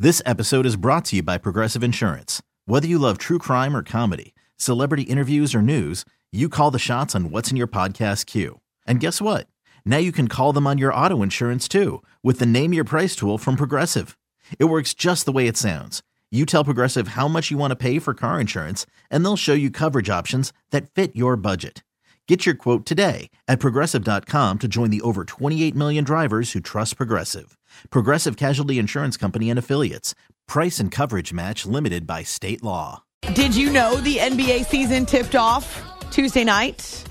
This episode is brought to you by Progressive Insurance. Whether you love true crime or comedy, celebrity interviews or news, you call the shots on what's in your podcast queue. And guess what? Now you can call them on your auto insurance too with the Name Your Price tool from Progressive. It works just the way it sounds. You tell Progressive how much you want to pay for car insurance, and they'll show you coverage options that fit your budget. Get your quote today at Progressive.com to join the over 28 million drivers who trust Progressive. Progressive Casualty Insurance Company and Affiliates. Price and coverage match limited by state law. Did you know the NBA season tipped off Tuesday night?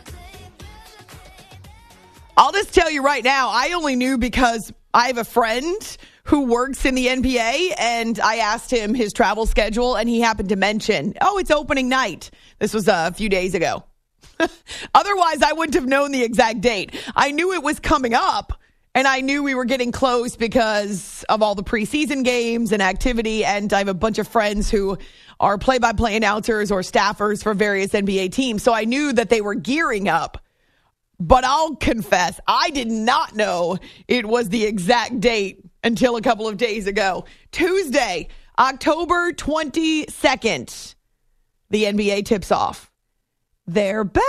I'll just tell you right now, I only knew because I have a friend who works in the NBA, and I asked him his travel schedule, and he happened to mention, it's opening night. This was a few days ago. Otherwise, I wouldn't have known the exact date. I knew it was coming up, and I knew we were getting close because of all the preseason games and activity, and I have a bunch of friends who are play-by-play announcers or staffers for various NBA teams, so I knew that they were gearing up. But I'll confess, I did not know it was the exact date until a couple of days ago. Tuesday, October 22nd, the NBA tips off. They're back.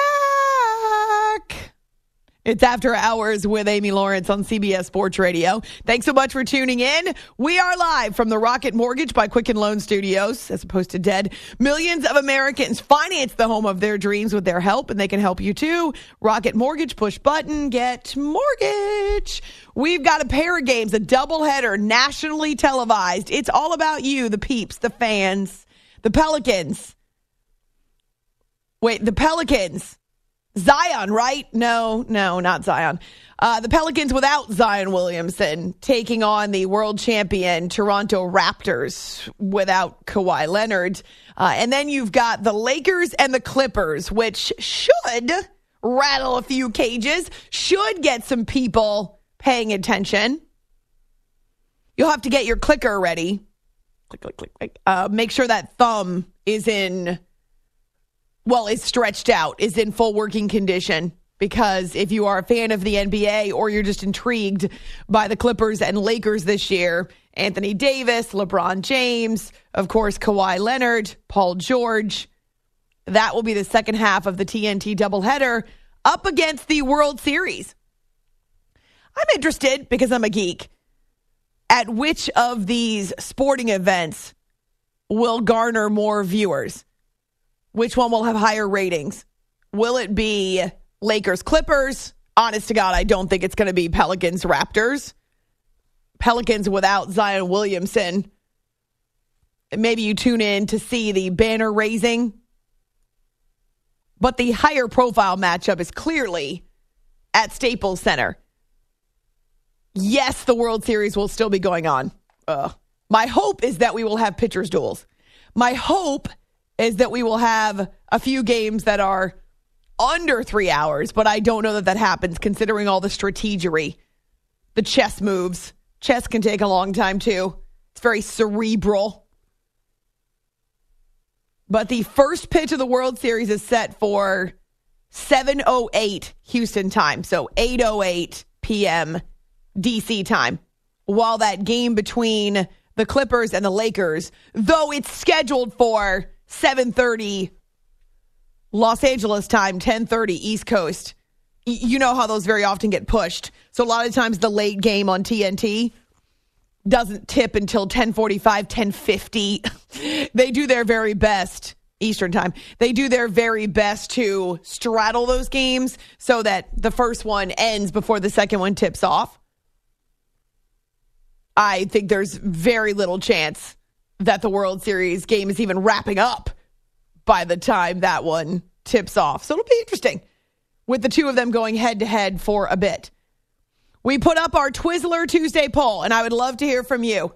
It's After Hours with Amy Lawrence on CBS Sports Radio. Thanks so much for tuning in. We are live from the Rocket Mortgage by Quicken Loan Studios, as opposed to dead. Millions of Americans finance the home of their dreams with their help, and they can help you too. Rocket Mortgage, push button, get mortgage. We've got a pair of games, a doubleheader, nationally televised. It's all about you, the peeps, the fans, the Pelicans. Wait, the Pelicans. Zion, right? No, not Zion. The Pelicans without Zion Williamson taking on the world champion Toronto Raptors without Kawhi Leonard. And then you've got the Lakers and the Clippers, which should rattle a few cages, should get some people paying attention. You'll have to get your clicker ready. Click, click, click. Make sure that thumb is stretched out, is in full working condition, because if you are a fan of the NBA or you're just intrigued by the Clippers and Lakers this year, Anthony Davis, LeBron James, of course, Kawhi Leonard, Paul George, that will be the second half of the TNT doubleheader up against the World Series. I'm interested, because I'm a geek, at which of these sporting events will garner more viewers. Which one will have higher ratings? Will it be Lakers-Clippers? Honest to God, I don't think it's going to be Pelicans-Raptors. Pelicans without Zion Williamson. Maybe you tune in to see the banner raising. But the higher profile matchup is clearly at Staples Center. Yes, the World Series will still be going on. My hope is that we will have pitchers' duels. My hope is that we will have a few games that are under 3 hours, but I don't know that happens considering all the strategery, the chess moves. Chess can take a long time too. It's very cerebral. But the first pitch of the World Series is set for 7:08 Houston time, so 8:08 p.m. DC time, while that game between the Clippers and the Lakers, though it's scheduled for 7:30 Los Angeles time, 10:30 East Coast. You know how those very often get pushed. So a lot of times the late game on TNT doesn't tip until 10:45, 10:50. They do their very best, Eastern time. They do their very best to straddle those games so that the first one ends before the second one tips off. I think there's very little chance that the World Series game is even wrapping up by the time that one tips off. So it'll be interesting with the two of them going head-to-head for a bit. We put up our Twizzler Tuesday poll, and I would love to hear from you.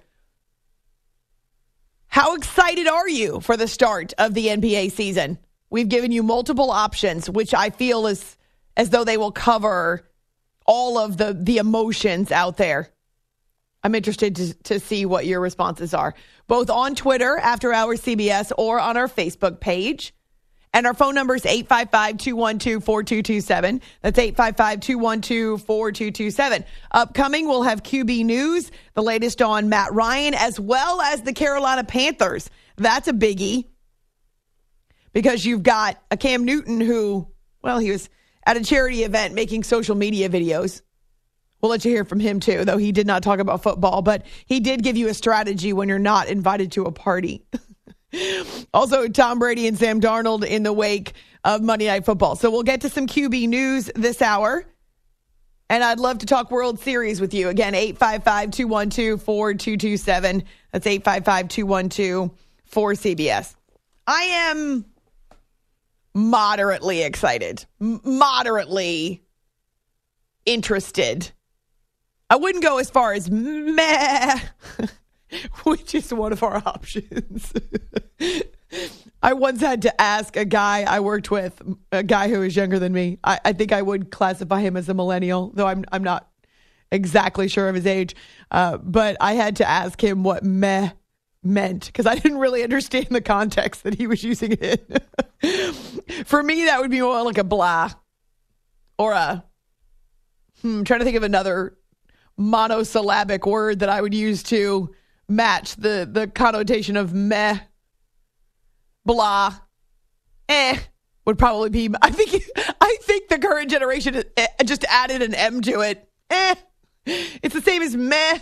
How excited are you for the start of the NBA season? We've given you multiple options, which I feel is as though they will cover all of the emotions out there. I'm interested to see what your responses are, both on Twitter, After Hours CBS, or on our Facebook page. And our phone number is 855-212-4227. That's 855-212-4227. Upcoming, we'll have QB news, the latest on Matt Ryan, as well as the Carolina Panthers. That's a biggie because you've got a Cam Newton who, well, he was at a charity event making social media videos. We'll let you hear from him, too, though he did not talk about football, but he did give you a strategy when you're not invited to a party. Also, Tom Brady and Sam Darnold in the wake of Monday Night Football. So we'll get to some QB news this hour. And I'd love to talk World Series with you. Again, 855-212-4227. That's 855-212-4CBS. I am moderately excited. Moderately interested. I wouldn't go as far as meh, which is one of our options. I once had to ask a guy I worked with, a guy who was younger than me. I think I would classify him as a millennial, though I'm not exactly sure of his age. But I had to ask him what meh meant because I didn't really understand the context that he was using it in. For me, that would be more like a blah or a, I'm trying to think of another monosyllabic word that I would use to match the connotation of meh. Blah, would probably be. I think the current generation just added an M to it. It's the same as meh.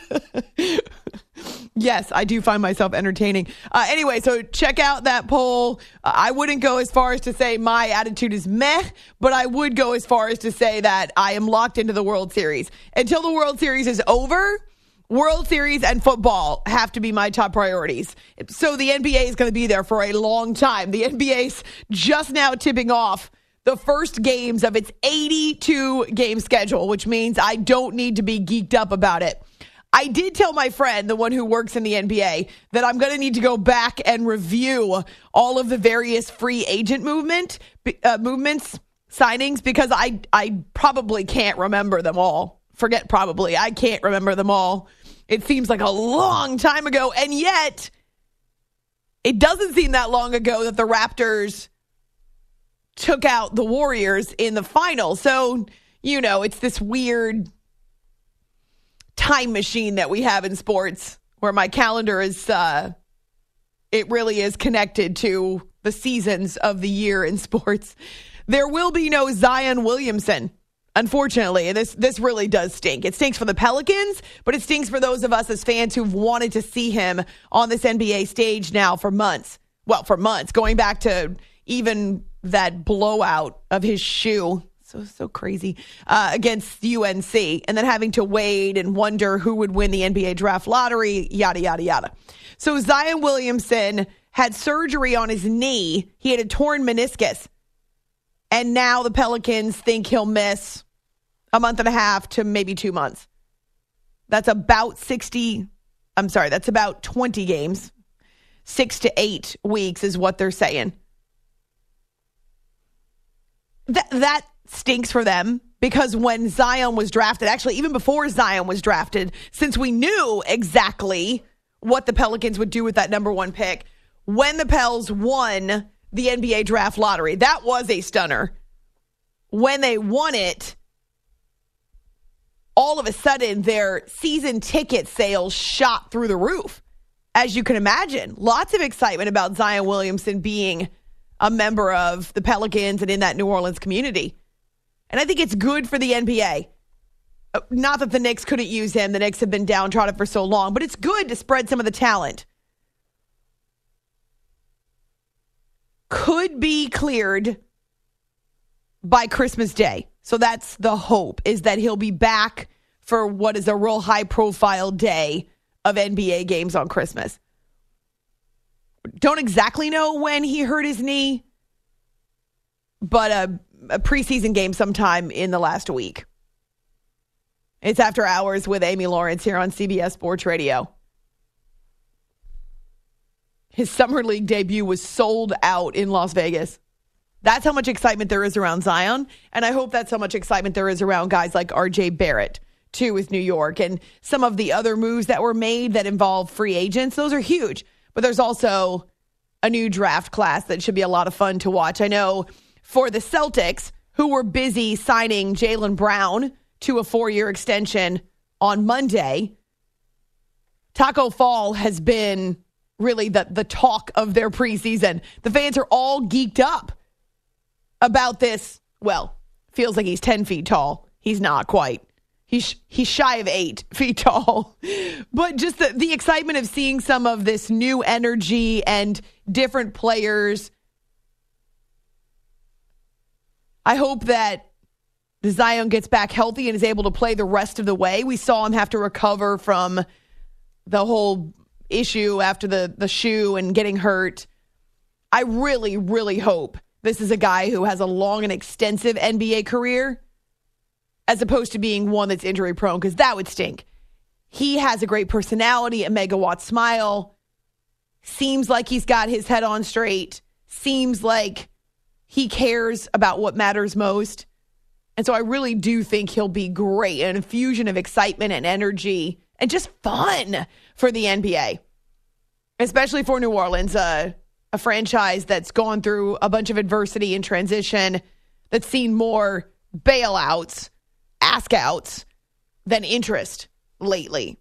Yes, I do find myself entertaining. Anyway, so check out that poll. I wouldn't go as far as to say my attitude is meh, but I would go as far as to say that I am locked into the World Series. Until the World Series is over, World Series and football have to be my top priorities. So the NBA is going to be there for a long time. The NBA's just now tipping off the first games of its 82-game schedule, which means I don't need to be geeked up about it. I did tell my friend, the one who works in the NBA, that I'm going to need to go back and review all of the various free agent movements, signings, because I probably can't remember them all. Forget probably. I can't remember them all. It seems like a long time ago, and yet it doesn't seem that long ago that the Raptors took out the Warriors in the final. So, you know, it's this weird time machine that we have in sports where my calendar is, it really is connected to the seasons of the year in sports. There will be no Zion Williamson. Unfortunately, this really does stink. It stinks for the Pelicans, but it stinks for those of us as fans who've wanted to see him on this NBA stage now for months. Well, for months, going back to even that blowout of his shoe. So crazy, against UNC, and then having to wait and wonder who would win the NBA draft lottery, yada, yada, yada. So Zion Williamson had surgery on his knee. He had a torn meniscus. And now the Pelicans think he'll miss a month and a half to maybe 2 months. That's about 20 games. 6 to 8 weeks is what they're saying. That stinks for them because when Zion was drafted, actually even before Zion was drafted, since we knew exactly what the Pelicans would do with that number 1 pick, when the Pels won the NBA draft lottery, that was a stunner. When they won it, all of a sudden their season ticket sales shot through the roof. As you can imagine, lots of excitement about Zion Williamson being a member of the Pelicans and in that New Orleans community. And I think it's good for the NBA. Not that the Knicks couldn't use him. The Knicks have been downtrodden for so long, but it's good to spread some of the talent. Could be cleared by Christmas Day. So that's the hope, is that he'll be back for what is a real high-profile day of NBA games on Christmas. Don't exactly know when he hurt his knee, but a preseason game sometime in the last week. It's After Hours with Amy Lawrence here on CBS Sports Radio. His Summer League debut was sold out in Las Vegas. That's how much excitement there is around Zion. And I hope that's how much excitement there is around guys like RJ Barrett, too, with New York. And some of the other moves that were made that involve free agents, those are huge. But there's also a new draft class that should be a lot of fun to watch. I know for the Celtics, who were busy signing Jaylen Brown to a 4-year extension on Monday, Taco Fall has been really the talk of their preseason. The fans are all geeked up about this. Well, feels like he's 10 feet tall. He's not quite. He's shy of 8 feet tall. But just the excitement of seeing some of this new energy and different players. I hope that Zion gets back healthy and is able to play the rest of the way. We saw him have to recover from the whole issue after the shoe and getting hurt. I really, really hope this is a guy who has a long and extensive NBA career as opposed to being one that's injury prone, because that would stink. He has a great personality, a megawatt smile, seems like he's got his head on straight, seems like he cares about what matters most. And so I really do think he'll be great, an infusion of excitement and energy and just fun for the NBA, especially for New Orleans, a franchise that's gone through a bunch of adversity and transition, that's seen more bailouts, ask-outs than interest lately.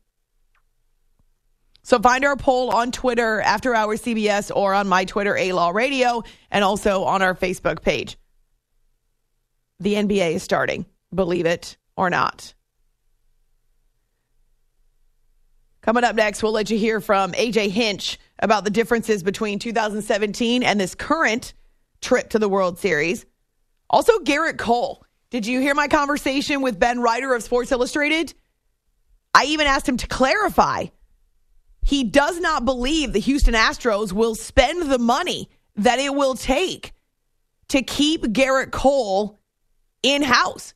So find our poll on Twitter, After Hours CBS, or on my Twitter, A-Law Radio, and also on our Facebook page. The NBA is starting, believe it or not. Coming up next, we'll let you hear from AJ Hinch about the differences between 2017 and this current trip to the World Series. Also, Garrett Cole. Did you hear my conversation with Ben Ryder of Sports Illustrated? I even asked him to clarify. He does not believe the Houston Astros will spend the money that it will take to keep Garrett Cole in-house.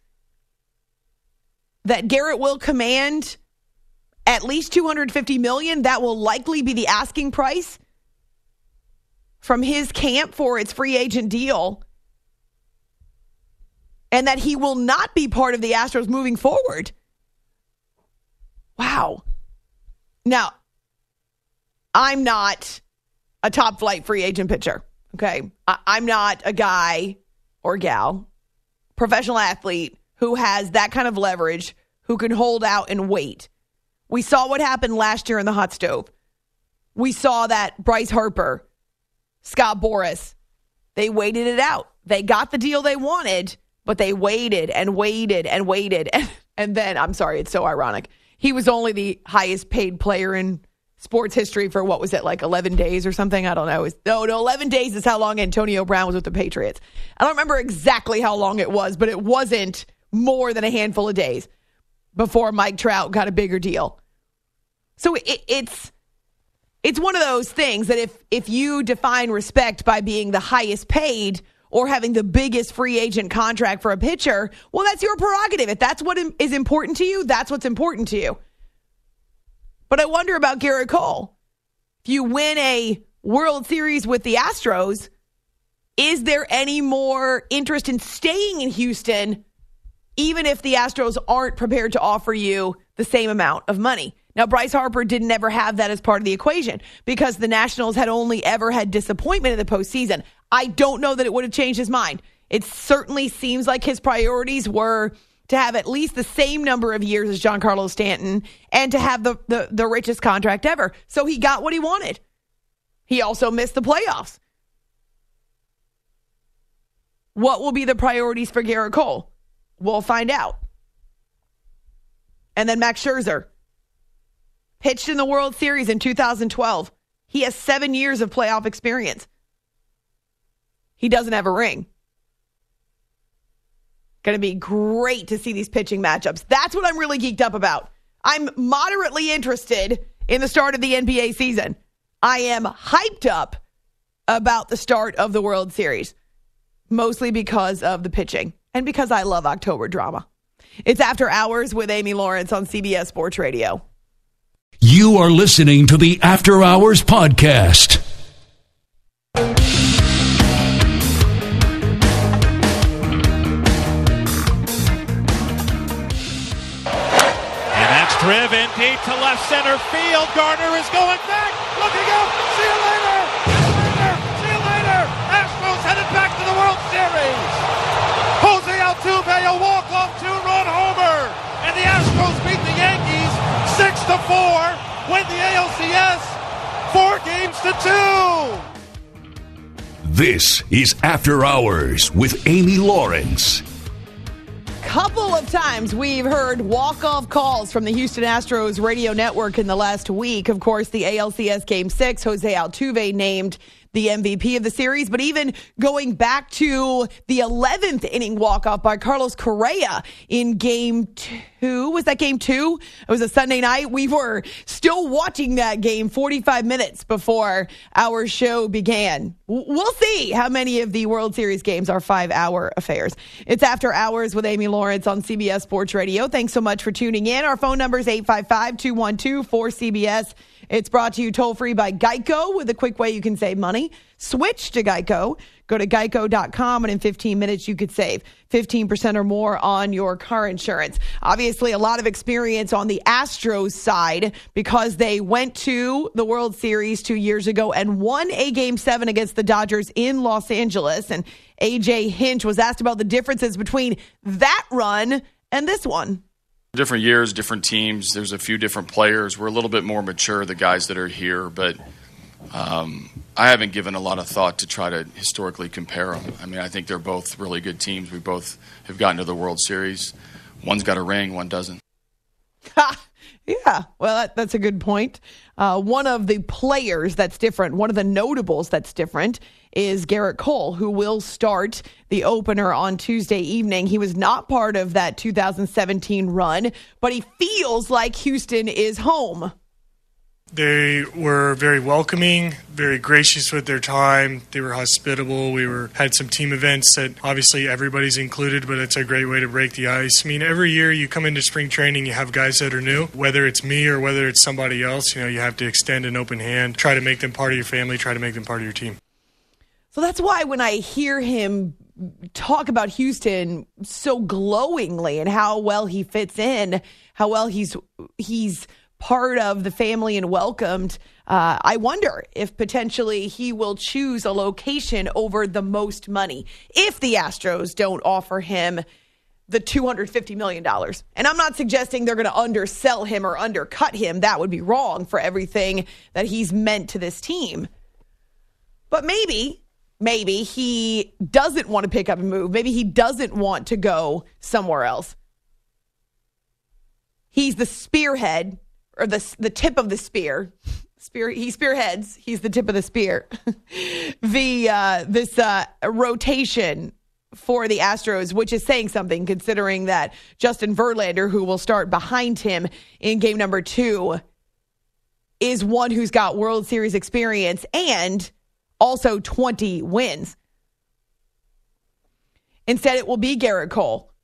That Garrett will command at least $250 million. That will likely be the asking price from his camp for its free agent deal. And that he will not be part of the Astros moving forward. Wow. Now, I'm not a top flight free agent pitcher. Okay. I'm not a guy or gal, professional athlete who has that kind of leverage, who can hold out and wait. We saw what happened last year in the hot stove. We saw that Bryce Harper, Scott Boras, they waited it out. They got the deal they wanted, but they waited and waited and waited. And then, I'm sorry, it's so ironic. He was only the highest paid player in sports history for, what was it, like 11 days or something? I don't know. No, 11 days is how long Antonio Brown was with the Patriots. I don't remember exactly how long it was, but it wasn't more than a handful of days before Mike Trout got a bigger deal. So it's one of those things that if you define respect by being the highest paid or having the biggest free agent contract for a pitcher, well, that's your prerogative. If that's what is important to you, that's what's important to you. But I wonder about Garrett Cole. If you win a World Series with the Astros, is there any more interest in staying in Houston, even if the Astros aren't prepared to offer you the same amount of money? Now, Bryce Harper didn't ever have that as part of the equation because the Nationals had only ever had disappointment in the postseason. I don't know that it would have changed his mind. It certainly seems like his priorities were to have at least the same number of years as Giancarlo Stanton and to have the richest contract ever. So he got what he wanted. He also missed the playoffs. What will be the priorities for Garrett Cole? We'll find out. And then Max Scherzer pitched in the World Series in 2012. He has 7 years of playoff experience. He doesn't have a ring. Going to be great to see these pitching matchups. That's what I'm really geeked up about. I'm moderately interested in the start of the NBA season. I am hyped up about the start of the World Series, mostly because of the pitching and because I love October drama. It's After Hours with Amy Lawrence on CBS Sports Radio. You are listening to the After Hours Podcast. Driven deep to left center field. Gardner is going back. Looking up. See you later. Series. Jose Altuve, a walk-off two-run homer. And the Astros beat the Yankees 6-4, win the ALCS 4-2. This is After Hours with Amy Lawrence. Couple of times we've heard walk-off calls from the Houston Astros radio network in the last week. Of course, the ALCS Game 6, Jose Altuve named the MVP of the series, but even going back to the 11th inning walk-off by Carlos Correa in Game 2. Was that Game 2? It was a Sunday night. We were still watching that game 45 minutes before our show began. We'll see how many of the World Series games are 5-hour affairs. It's After Hours with Amy Lawrence on CBS Sports Radio. Thanks so much for tuning in. Our phone number is 855-212-4CBS. It's brought to you toll-free by Geico with a quick way you can save money. Switch to Geico. Go to geico.com, and in 15 minutes, you could save 15% or more on your car insurance. Obviously, a lot of experience on the Astros side because they went to the World Series 2 years ago and won a Game 7 against the Dodgers in Los Angeles. And A.J. Hinch was asked about the differences between that run and this one. Different years, different teams. There's a few different players. We're a little bit more mature, the guys that are here, but I haven't given a lot of thought to try to historically compare them. I mean, I think they're both really good teams. We both have gotten to the World Series. One's got a ring, one doesn't. Yeah, well, that's a good point. One of the players that's different, one of the notables that's different, is Gerrit Cole, who will start the opener on Tuesday evening. He was not part of that 2017 run, but he feels like Houston is home. They were very welcoming, very gracious with their time. They were hospitable. We had some team events that obviously everybody's included, but it's a great way to break the ice. I mean, every year you come into spring training, you have guys that are new. Whether it's me or whether it's somebody else, you have to extend an open hand, try to make them part of your family, try to make them part of your team. So that's why when I hear him talk about Houston so glowingly and how well he fits in, how well he's part of the family and welcomed, I wonder if potentially he will choose a location over the most money if the Astros don't offer him the $250 million. And I'm not suggesting they're going to undersell him or undercut him. That would be wrong for everything that he's meant to this team. But maybe he doesn't want to pick up and move. Maybe he doesn't want to go somewhere else. He's the spearhead, or the tip of the spear. He spearheads. He's the tip of the spear. This rotation for the Astros, which is saying something considering that Justin Verlander, who will start behind him in game number 2, is one who's got World Series experience and also 20 wins. Instead, it will be Gerrit Cole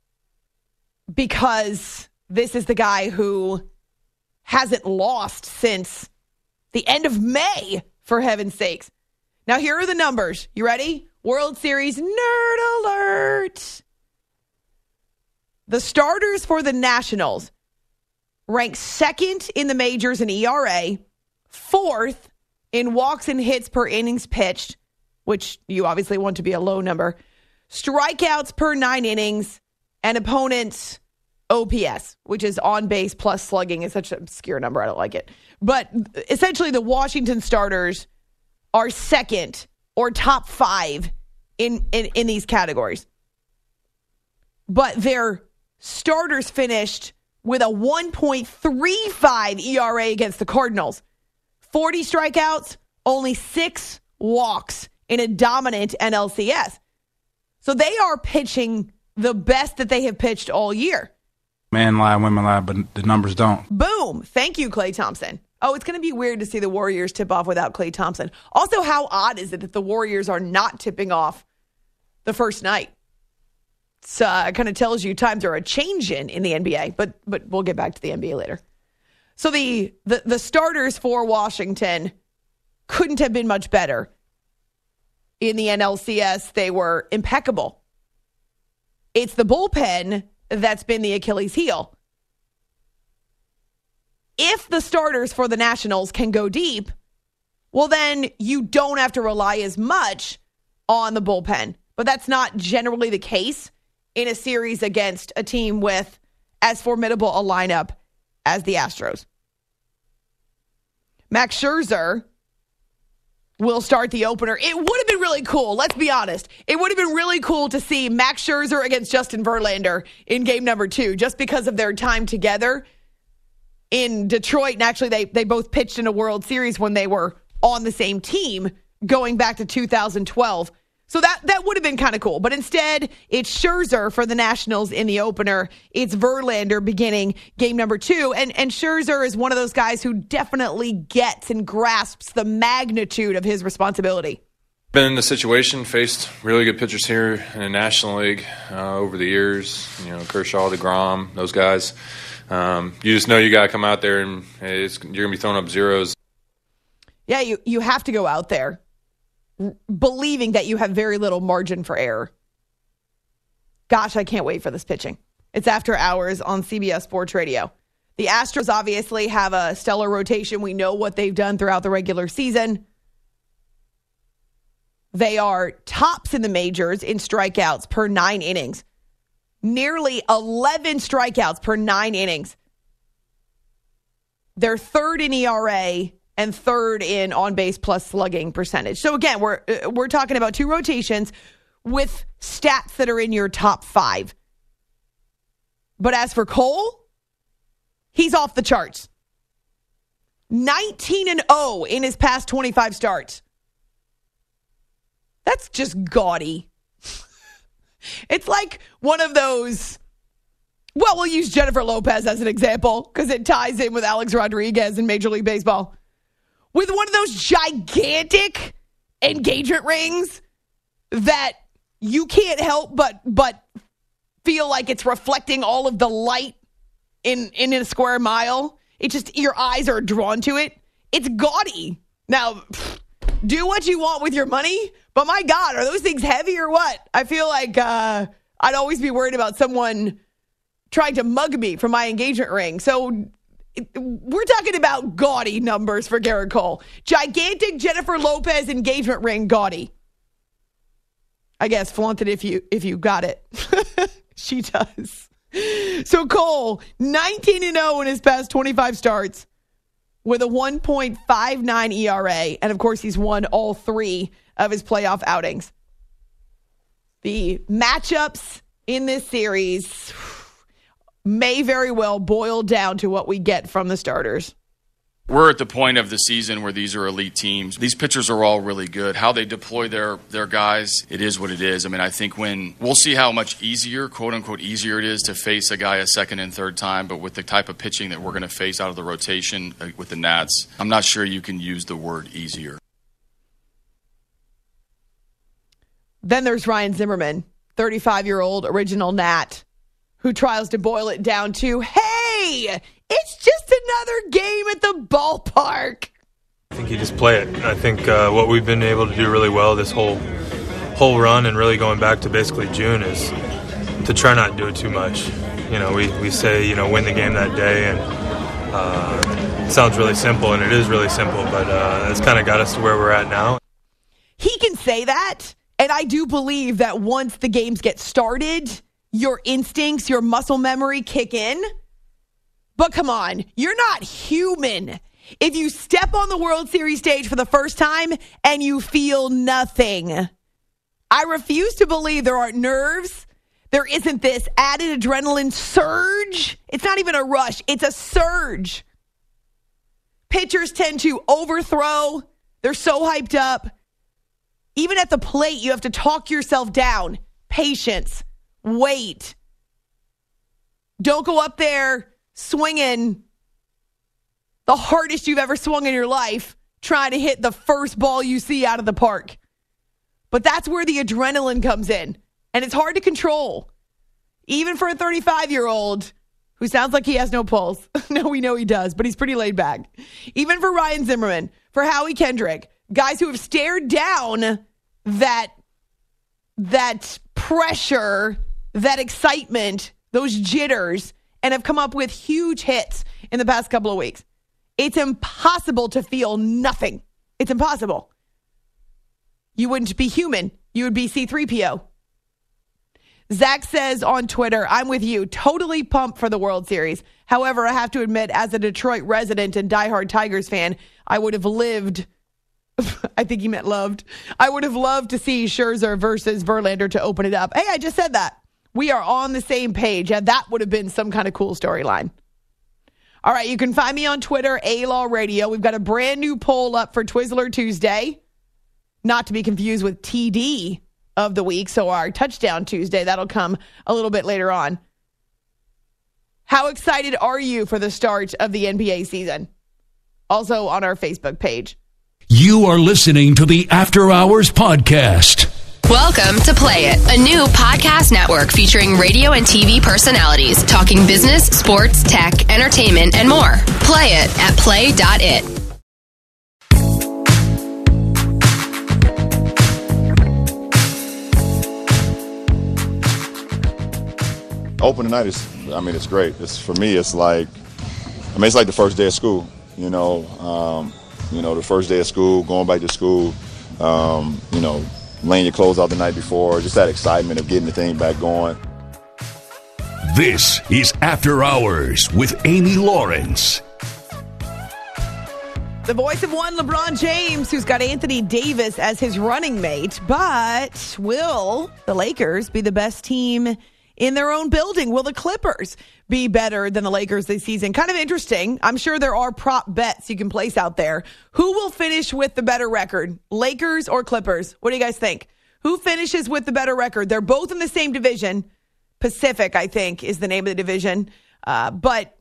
because this is the guy who hasn't lost since the end of May, for heaven's sakes. Now, here are the numbers. You ready? World Series nerd alert. The starters for the Nationals rank second in the majors in ERA, fourth in walks and hits per innings pitched, which you obviously want to be a low number, strikeouts per 9 innings, and opponents' OPS, which is on base plus slugging. Is such an obscure number. I don't like it. But essentially, the Washington starters are second or top 5 in these categories. But their starters finished with a 1.35 ERA against the Cardinals. 40 strikeouts, only 6 walks in a dominant NLCS. So they are pitching the best that they have pitched all year. Men lie, women lie, but the numbers don't. Boom. Thank you, Klay Thompson. Oh, it's going to be weird to see the Warriors tip off without Klay Thompson. Also, how odd is it that the Warriors are not tipping off the first night? It kind of tells you times are a changing in the NBA, but we'll get back to the NBA later. So the starters for Washington couldn't have been much better. In the NLCS, they were impeccable. It's the bullpen that's been the Achilles heel. If the starters for the Nationals can go deep, well, then you don't have to rely as much on the bullpen But that's not generally the case in a series against a team with as formidable a lineup as the Astros. Max Scherzer will start the opener. It would have been really cool, let's be honest. It would have been really cool to see Max Scherzer against Justin Verlander in game number 2, just because of their time together in Detroit. And actually, they both pitched in a World Series when they were on the same team going back to 2012. So that would have been kind of cool. But instead, it's Scherzer for the Nationals in the opener. It's Verlander beginning game number 2. And Scherzer is one of those guys who definitely gets and grasps the magnitude of his responsibility. Been in the situation, faced really good pitchers here in the National League over the years. Kershaw, DeGrom, those guys. You just know you got to come out there and you're going to be throwing up zeros. Yeah, you have to go out there believing that you have very little margin for error. Gosh, I can't wait for this pitching. It's After Hours on CBS Sports Radio. The Astros obviously have a stellar rotation. We know what they've done throughout the regular season. They are tops in the majors in strikeouts per 9 innings. Nearly 11 strikeouts per 9 innings. They're third in ERA and third in on-base plus slugging percentage. So again, we're talking about 2 rotations with stats that are in your top 5. But as for Cole, he's off the charts. 19-0 in his past 25 starts. That's just gaudy. It's like one of those, well, we'll use Jennifer Lopez as an example because it ties in with Alex Rodriguez in Major League Baseball. With one of those gigantic engagement rings that you can't help but feel like it's reflecting all of the light in a square mile. It just, your eyes are drawn to it. It's gaudy. Now, do what you want with your money, but my God, are those things heavy or what? I feel like I'd always be worried about someone trying to mug me for my engagement ring. So we're talking about gaudy numbers for Gerrit Cole. Gigantic Jennifer Lopez engagement ring, gaudy. I guess flaunt it if you got it. She does. So Cole, 19-0 in his past 25 starts with a 1.59 ERA. And of course, he's won all 3 of his playoff outings. The matchups in this series may very well boil down to what we get from the starters. We're at the point of the season where these are elite teams. These pitchers are all really good. How they deploy their guys, it is what it is. I mean, I think we'll see how much easier, quote-unquote easier it is to face a guy a second and third time, but with the type of pitching that we're going to face out of the rotation with the Nats, I'm not sure you can use the word easier. Then there's Ryan Zimmerman, 35-year-old original Nat, who tries to boil it down to, hey, it's just another game at the ballpark. I think you just play it. I think what we've been able to do really well this whole run and really going back to basically June is to try not to do it too much. We say, win the game that day, and it sounds really simple, and it is really simple, but it's kind of got us to where we're at now. He can say that, and I do believe that once the games get started, your instincts, your muscle memory kick in. But come on, you're not human. If you step on the World Series stage for the first time and you feel nothing, I refuse to believe there aren't nerves. There isn't this added adrenaline surge. It's not even a rush. It's a surge. Pitchers tend to overthrow. They're so hyped up. Even at the plate, you have to talk yourself down. Patience. Wait. Don't go up there swinging the hardest you've ever swung in your life, trying to hit the first ball you see out of the park. But that's where the adrenaline comes in. And it's hard to control. Even for a 35-year-old who sounds like he has no pulse. No, we know he does, but he's pretty laid back. Even for Ryan Zimmerman, for Howie Kendrick, guys who have stared down that pressure, that excitement, those jitters, and have come up with huge hits in the past couple of weeks. It's impossible to feel nothing. It's impossible. You wouldn't be human. you would be C-3PO. Zach says on Twitter, I'm with you, totally pumped for the World Series. However, I have to admit, as a Detroit resident and diehard Tigers fan, I would have lived, I think he meant loved, I would have loved to see Scherzer versus Verlander to open it up. Hey, I just said that. We are on the same page. Yeah, that would have been some kind of cool storyline. All right, you can find me on Twitter, A-Law Radio. We've got a brand new poll up for Twizzler Tuesday, not to be confused with TD of the week, so our Touchdown Tuesday, that'll come a little bit later on. How excited are you for the start of the NBA season? Also on our Facebook page. You are listening to the After Hours Podcast. Welcome to Play It, a new podcast network featuring radio and TV personalities talking business, sports, tech, entertainment, and more. Play it at play.it. Opening night is, it's great. For me, it's like the first day of school, the first day of school, going back to school, laying your clothes out the night before, just that excitement of getting the thing back going. This is After Hours with Amy Lawrence. The voice of one, LeBron James, who's got Anthony Davis as his running mate. But will the Lakers be the best team in their own building? Will the Clippers be better than the Lakers this season? Kind of interesting. I'm sure there are prop bets you can place out there. Who will finish with the better record, Lakers or Clippers? What do you guys think? Who finishes with the better record? They're both in the same division. Pacific, I think, is the name of the division. But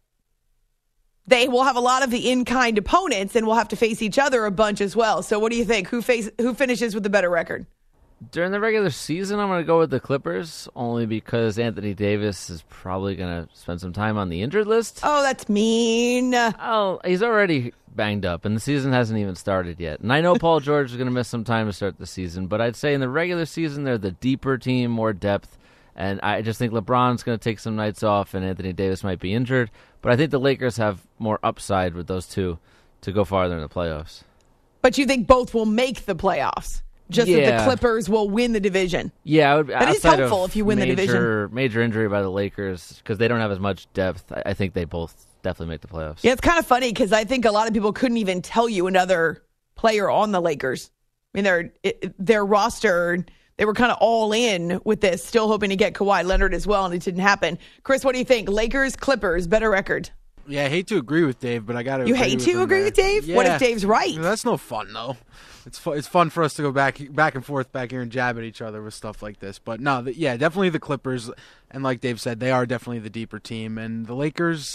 they will have a lot of the in-kind opponents and will have to face each other a bunch as well. So what do you think? Who finishes with the better record? During the regular season, I'm going to go with the Clippers, only because Anthony Davis is probably going to spend some time on the injured list. Oh, that's mean. Oh, he's already banged up, and the season hasn't even started yet. And I know Paul George is going to miss some time to start the season, but I'd say in the regular season, they're the deeper team, more depth, and I just think LeBron's going to take some nights off, and Anthony Davis might be injured. But I think the Lakers have more upside with those two to go farther in the playoffs. But you think both will make the playoffs? Just that the Clippers will win the division. Yeah, that is helpful if you win the division. Major injury by the Lakers because they don't have as much depth. I think they both definitely make the playoffs. Yeah, it's kind of funny because I think a lot of people couldn't even tell you another player on the Lakers. I mean, their roster, they were kind of all in with this, still hoping to get Kawhi Leonard as well, and it didn't happen. Chris, what do you think? Lakers, Clippers, better record? Yeah, I hate to agree with Dave, but I got to. You hate to agree with Dave? Yeah. What if Dave's right? That's no fun, though. It's fun for us to go back and forth back here and jab at each other with stuff like this. But no, definitely the Clippers, and like Dave said, they are definitely the deeper team. And the Lakers,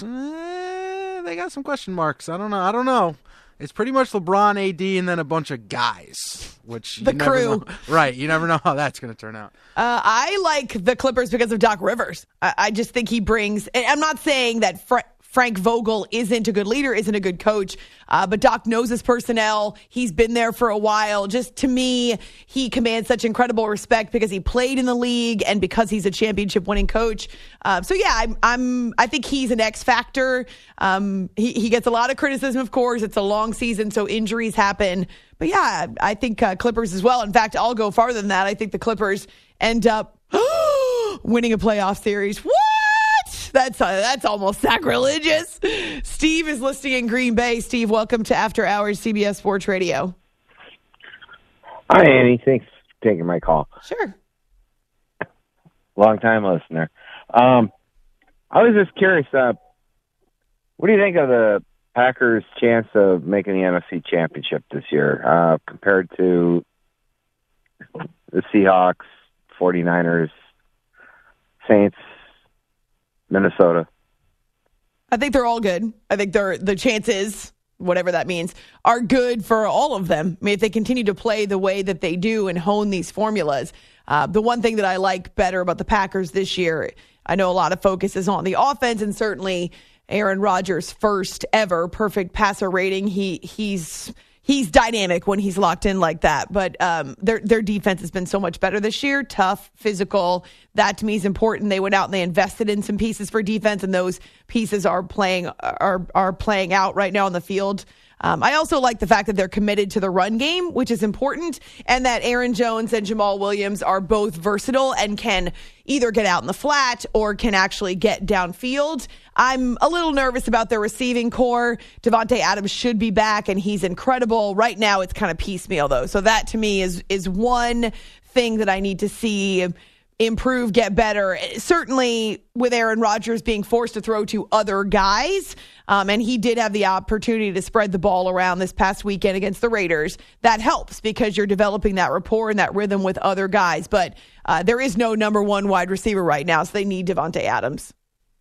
they got some question marks. I don't know. It's pretty much LeBron, AD, and then a bunch of guys, which the crew. Right, you never know how that's going to turn out. I like the Clippers because of Doc Rivers. I just think he brings, and I'm not saying that Frank Vogel isn't a good leader, isn't a good coach, but Doc knows his personnel. He's been there for a while. Just to me, he commands such incredible respect because he played in the league and because he's a championship-winning coach. I think he's an X factor. He gets a lot of criticism, of course. It's a long season, so injuries happen. But yeah, I think Clippers as well. In fact, I'll go farther than that. I think the Clippers end up winning a playoff series. What? That's almost sacrilegious. Steve is listening in Green Bay. Steve, welcome to After Hours CBS Sports Radio. Hi, Annie. Thanks for taking my call. Sure. Long-time listener. I was just curious, what do you think of the Packers' chance of making the NFC Championship this year compared to the Seahawks, 49ers, Saints, Minnesota? I think they're all good. I think the chances, whatever that means, are good for all of them. I mean, if they continue to play the way that they do and hone these formulas. The one thing that I like better about the Packers this year, I know a lot of focus is on the offense, and certainly Aaron Rodgers' first ever perfect passer rating. He's dynamic when he's locked in like that. But their defense has been so much better this year. Tough, physical. That to me is important. They went out and they invested in some pieces for defense, and those pieces are playing out right now on the field. I also like the fact that they're committed to the run game, which is important, and that Aaron Jones and Jamal Williams are both versatile and can either get out in the flat or can actually get downfield. I'm a little nervous about their receiving core. Davante Adams should be back, and he's incredible. Right now, it's kind of piecemeal, though. So that, to me, is one thing that I need to see improve, get better. Certainly with Aaron Rodgers being forced to throw to other guys, and he did have the opportunity to spread the ball around this past weekend against the Raiders. That helps because you're developing that rapport and that rhythm with other guys. But there is no number one wide receiver right now, so they need Davante Adams.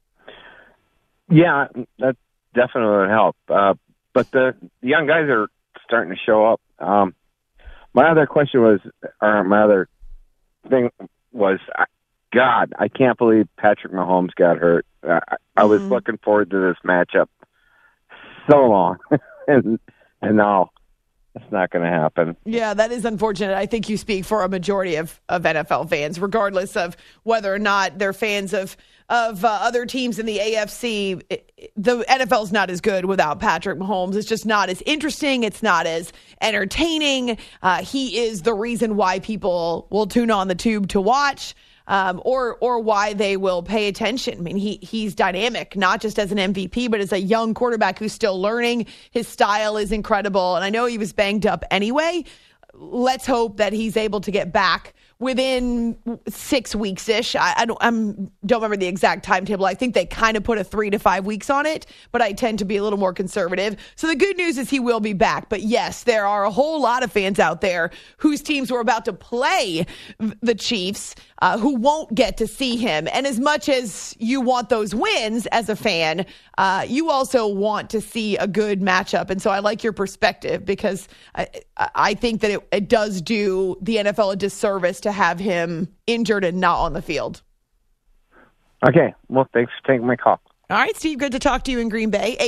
Yeah, that definitely would help. But the young guys are starting to show up. My other question was, or my other thing was, God, I can't believe Patrick Mahomes got hurt. I was looking forward to this matchup so long, and now it's not going to happen. Yeah, that is unfortunate. I think you speak for a majority of NFL fans, regardless of whether or not they're fans of other teams in the AFC. The NFL is not as good without Patrick Mahomes. It's just not as interesting. It's not as entertaining. He is the reason why people will tune on the tube to watch. Or why they will pay attention. I mean, he's dynamic, not just as an MVP, but as a young quarterback who's still learning. His style is incredible, and I know he was banged up anyway. Let's hope that he's able to get back within 6 weeks-ish. I don't remember the exact timetable. I think they kind of put a 3 to 5 weeks on it, but I tend to be a little more conservative. So the good news is he will be back. But yes, there are a whole lot of fans out there whose teams were about to play the Chiefs who won't get to see him. And as much as you want those wins as a fan, you also want to see a good matchup. And so I like your perspective because I think that it does do the NFL a disservice to have him injured and not on the field. Okay. Well, thanks for taking my call. All right, Steve, good to talk to you in Green Bay.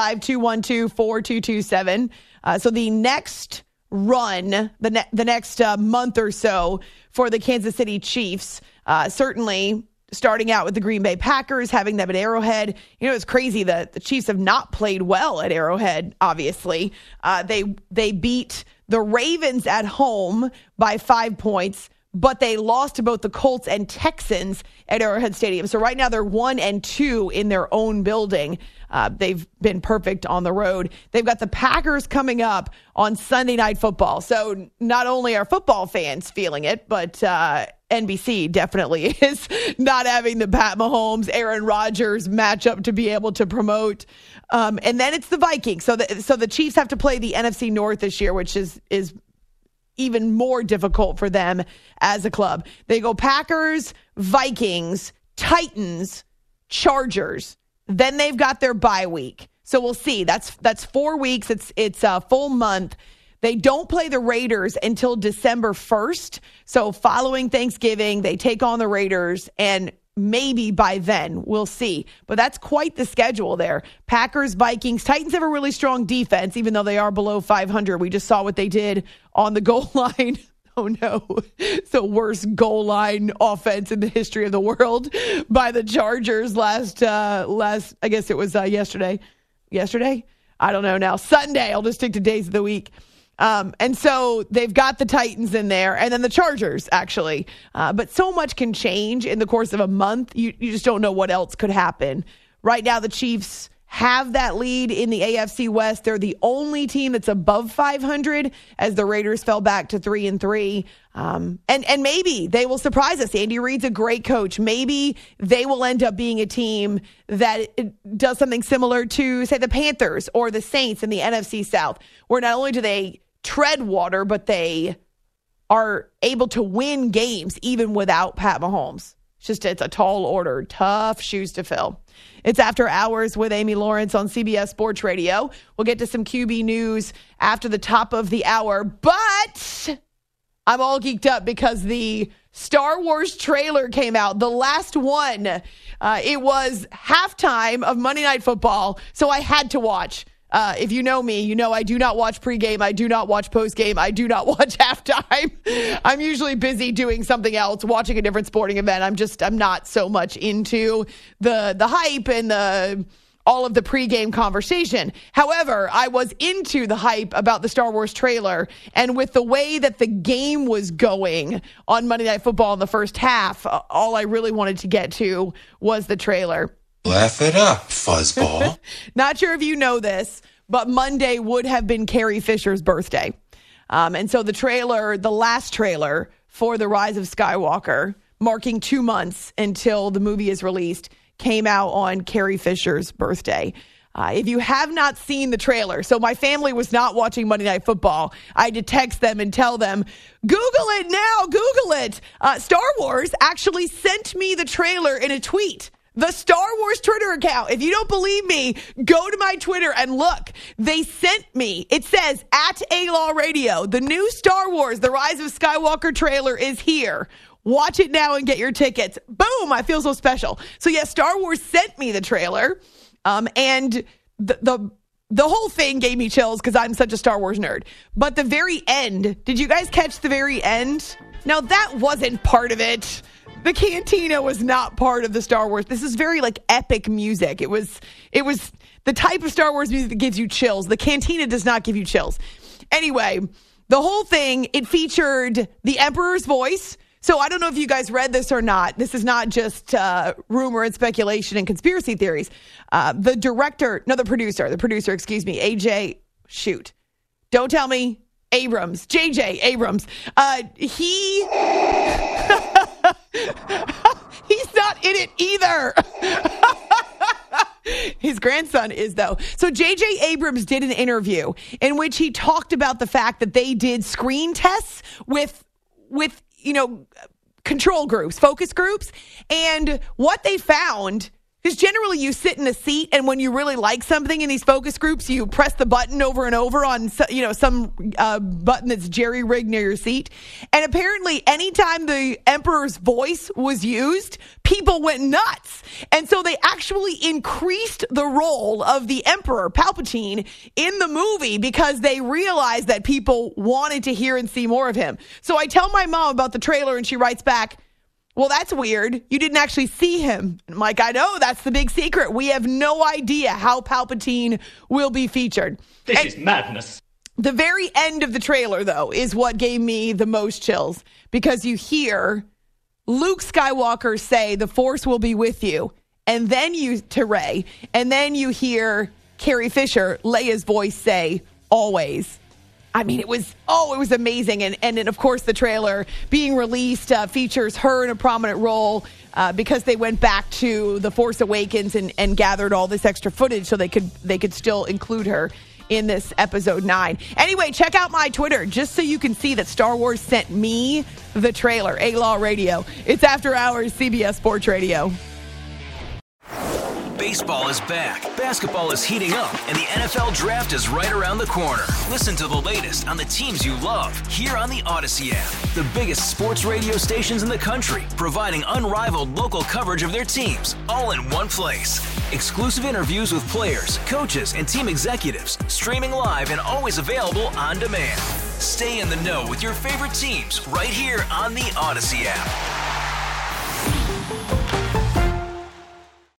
855-212-4227. So the next run, the next month or so for the Kansas City Chiefs, certainly starting out with the Green Bay Packers, having them at Arrowhead. You know, it's crazy that the Chiefs have not played well at Arrowhead, obviously. They beat the Ravens at home by 5 points, but they lost to both the Colts and Texans at Arrowhead Stadium. So right now they're 1-2 in their own building. They've been perfect on the road. They've got the Packers coming up on Sunday Night Football. So not only are football fans feeling it, but NBC definitely is not having the Pat Mahomes, Aaron Rodgers matchup to be able to promote. And then it's the Vikings. So the Chiefs have to play the NFC North this year, which is even more difficult for them as a club. They go Packers, Vikings, Titans, Chargers. Then they've got their bye week. So we'll see. That's 4 weeks. It's a full month. They don't play the Raiders until December 1st. So following Thanksgiving, they take on the Raiders, and maybe by then we'll see. But that's quite the schedule there. Packers, Vikings, Titans have a really strong defense, even though they are below 500. We just saw what they did on the goal line. Oh no, it's the worst goal line offense in the history of the world by the Chargers last, I guess it was yesterday. Yesterday? I don't know now. Sunday. I'll just stick to days of the week. And so they've got the Titans in there and then the Chargers, actually. But so much can change in the course of a month. You just don't know what else could happen. Right now, the Chiefs have that lead in the AFC West. They're the only team that's above 500 as the Raiders fell back to 3-3. And maybe they will surprise us. Andy Reid's a great coach. Maybe they will end up being a team that does something similar to, say, the Panthers or the Saints in the NFC South, where not only do they tread water, but they are able to win games even without Pat Mahomes. It's a tall order, tough shoes to fill. It's After Hours with Amy Lawrence on CBS Sports Radio. We'll get to some QB news after the top of the hour, but I'm all geeked up because the Star Wars trailer came out, the last one. It was halftime of Monday Night Football, so I had to watch. If you know me, you know I do not watch pregame. I do not watch postgame. I do not watch halftime. I'm usually busy doing something else, watching a different sporting event. I'm not so much into the hype and all of the pregame conversation. However, I was into the hype about the Star Wars trailer, and with the way that the game was going on Monday Night Football in the first half, all I really wanted to get to was the trailer. Laugh it up, fuzzball. Not sure if you know this, but Monday would have been Carrie Fisher's birthday. And so the trailer, the last trailer for The Rise of Skywalker, marking 2 months until the movie is released, came out on Carrie Fisher's birthday. If you have not seen the trailer, so my family was not watching Monday Night Football. I had to text them and tell them, Google it now, Google it. Star Wars actually sent me the trailer in a tweet. The Star Wars Twitter account. If you don't believe me, go to my Twitter and look. They sent me, it says, @ALaw Radio, the new Star Wars, The Rise of Skywalker trailer is here. Watch it now and get your tickets. Boom, I feel so special. So yeah, Star Wars sent me the trailer. And the whole thing gave me chills because I'm such a Star Wars nerd. But the very end, did you guys catch the very end? Now, that wasn't part of it. The cantina was not part of the Star Wars. This is very like epic music. It was the type of Star Wars music that gives you chills. The cantina does not give you chills. Anyway, the whole thing, it featured the Emperor's voice. So I don't know if you guys read this or not. This is not just rumor and speculation and conspiracy theories. The producer, excuse me, don't tell me, J.J. Abrams. He's not in it either. His grandson is, though. So J.J. Abrams did an interview in which he talked about the fact that they did screen tests with control groups, focus groups. And what they found is generally you sit in a seat, and when you really like something in these focus groups, you press the button over and over on, some button that's jerry-rigged near your seat. And apparently anytime the Emperor's voice was used, people went nuts. And so they actually increased the role of the Emperor, Palpatine, in the movie because they realized that people wanted to hear and see more of him. So I tell my mom about the trailer, and she writes back, well, that's weird. You didn't actually see him. I'm like, I know, that's the big secret. We have no idea how Palpatine will be featured. This is madness. The very end of the trailer, though, is what gave me the most chills because you hear Luke Skywalker say, the Force will be with you, and then to Rey, and then you hear Carrie Fisher, Leia's voice, say, always. I mean, it was amazing. And then, of course, the trailer being released features her in a prominent role because they went back to The Force Awakens and gathered all this extra footage so they could still include her in this episode 9. Anyway, check out my Twitter just so you can see that Star Wars sent me the trailer. ALaw Radio. It's After Hours, CBS Sports Radio. Baseball is back, basketball is heating up, and the NFL Draft is right around the corner. Listen to the latest on the teams you love here on the Odyssey app. The biggest sports radio stations in the country, providing unrivaled local coverage of their teams, all in one place. Exclusive interviews with players, coaches, and team executives, streaming live and always available on demand. Stay in the know with your favorite teams right here on the Odyssey app.